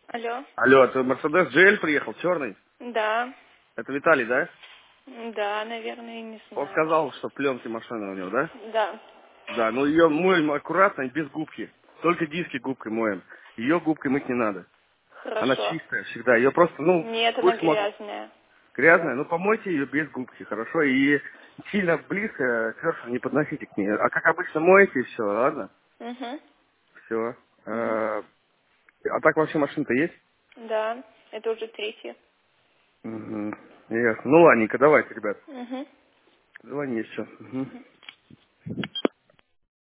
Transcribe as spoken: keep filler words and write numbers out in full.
Алло. Алло, это Мерседес джи эль приехал, черный? Да. Это Виталий, да? Да, наверное, не Он знаю. сказал, что пленки машины у него, да? Да. Да, ну ее моем аккуратно и без губки. Только диски губкой моем. Ее губкой мыть не надо. Она Хорошо. чистая всегда. Ее просто, ну, Нет, она пусть мог... грязная. грязная, ну помойте ее без губки, хорошо? И сильно близко сверху не подносите к ней. А как обычно моете, и все, ладно? Угу. Все. Угу. А а так вообще машина-то есть? Да, это уже третья. Угу. Ясно. Ну ладненько, давайте, ребят. Угу. Звони еще. Угу.